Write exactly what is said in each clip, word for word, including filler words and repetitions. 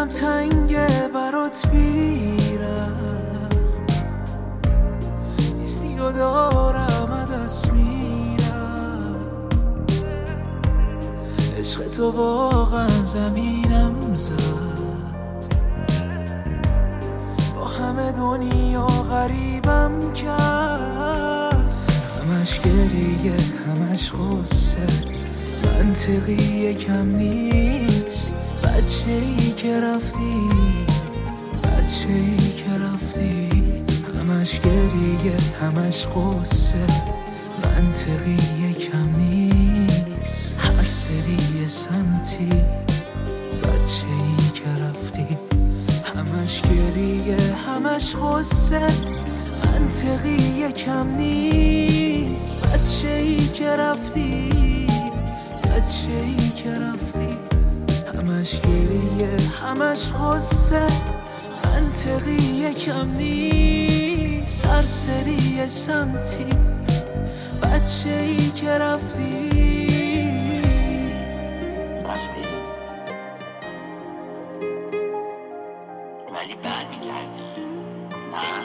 دلم تنگه برات بیرم، نیستی و دارم دست میرم. عشق تو واقعا زمینم زد، با همه دنیا غریبم کرد. همش گریه همش غصه، منطقی کم نیست. بچه ای که رفتی، بچه ای که رفتی. همش گریه همش غصه، منطقی کم نیست. هر سری سمتی، بچه ای که رفتی. همش گریه همش غصه، منطقی کم نیست. بچه ای که رفتی، بچه ای که رفتی. همش گریه همش غصه، منطقی کم نیست. سرسری سمتی، بچه ای که رفتی. رفتی ولی برمیگردی، نه؟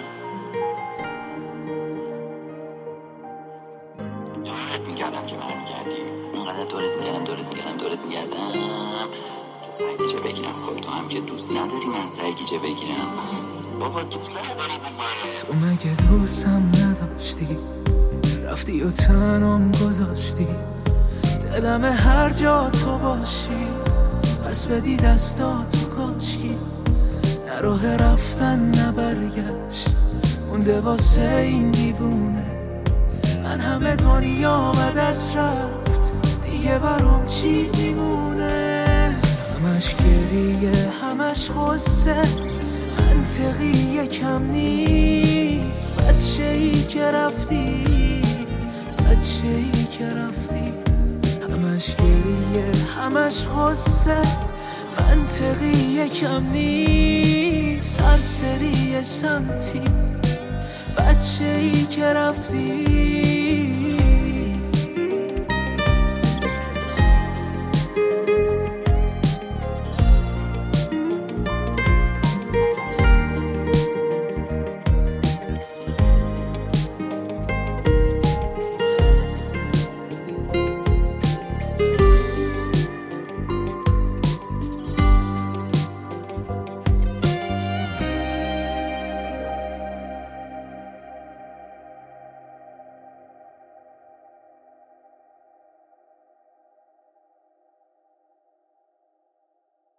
دورت میگردم که برمیگردی. اینقدر دورت میگردم دورت میگردم دورت میگردم که سرگیجه بگیرم. خب تو هم که دوست نداری من سرگیجه بگیرم. بابا دوست نداری دیگه. تو مگه دوستم نداشتی؟ رفتی و تنم گذاشتی. دلم هر جا تو باشی، پس بدی دستاتو کاشکی. نه راه رفتن نه برگشت، مونده واسه این دیوونه. من همه دنیا و دست رفت، دیگه برام چی میمونه؟ همش گریه همش غصه، منطقی کم نیست. بچه ای که رفتی، بچه ای که رفتی. همش گریه همش غصه، منطقی کم نیست. سرسری سمتی، بچه ای که رفتی.